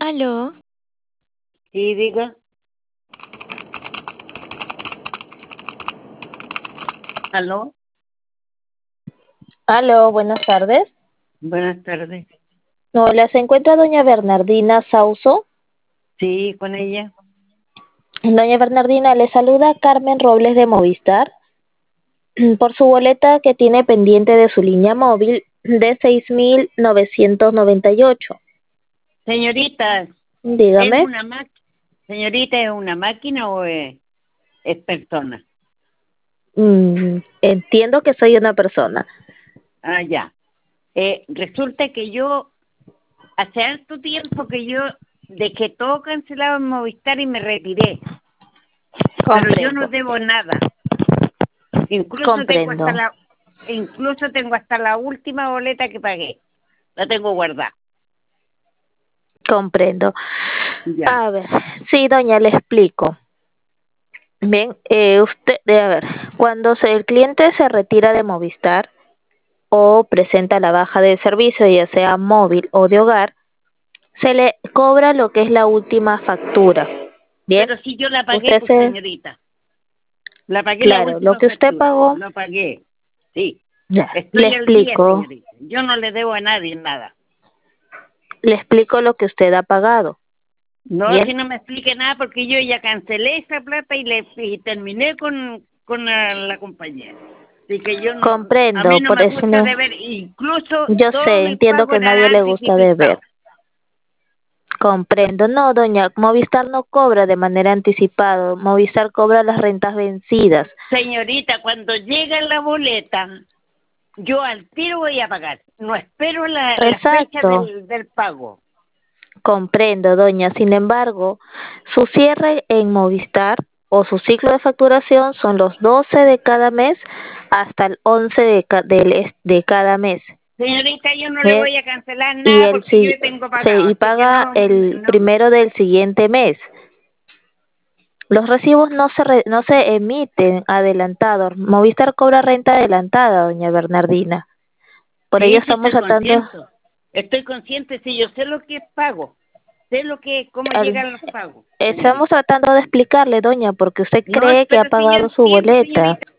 Aló, Sí, diga. ¿Aló? Aló, buenas tardes. Buenas tardes. Hola, ¿se encuentra doña Bernardina Sauso? Sí, con ella. Doña Bernardina, le saluda Carmen Robles de Movistar por su boleta que tiene pendiente de su línea móvil de 6.998. Señorita, ¿es Dígame. una máquina? Señorita, ¿es una máquina o es persona? Entiendo que soy una persona. Ah, ya. Resulta que yo, hace harto tiempo que yo dejé todo cancelado en Movistar y me retiré, pero yo no Comprendo, debo nada. Incluso tengo comprendo, hasta la, incluso tengo hasta la última boleta que pagué. La tengo guardada. comprendo. Ya. A ver, sí, doña, le explico. Bien, a ver, cuando el cliente se retira de Movistar o presenta la baja de servicio, ya sea móvil o de hogar, se le cobra lo que es la última factura. Bien, Pero si yo la pagué, usted pues se, señorita. La pagué la claro, lo última que usted factura. pagó, Lo pagué. Sí. ya, Estoy al día, señorita. Yo no le debo a nadie nada. le explico lo que usted ha pagado. No, Bien, si no me explique nada, porque yo ya cancelé esa plata y terminé con la compañía. Así que yo no, a mí comprendo, no por me eso gusta no, deber, incluso yo todos sé, mis entiendo pagos que a eran nadie le gusta deber. anticipados. Comprendo, no, doña, Movistar no cobra de manera anticipada, Movistar cobra las rentas vencidas. Señorita, cuando llega la boleta, yo al tiro voy a pagar. No espero la fecha Exacto. del pago. Comprendo, doña. Sin embargo, su cierre en Movistar o su ciclo de facturación son los 12 de cada mes hasta el 11 de cada mes. Señorita, yo no le ¿Bien? voy a cancelar Y nada porque yo tengo pagado, y así que paga no, el no. primero del siguiente mes. Los recibos no se emiten adelantados. Movistar cobra renta adelantada, doña Bernardina. Por ello Sí, sí, estamos estoy tratando. consciente. Estoy consciente, sí, yo sé lo que es pago. Sé cómo al- llegan los pagos, Estamos señorita. tratando de explicarle, doña, porque usted No, cree que ha pero si yo pagado su entiendo, boleta. señorita.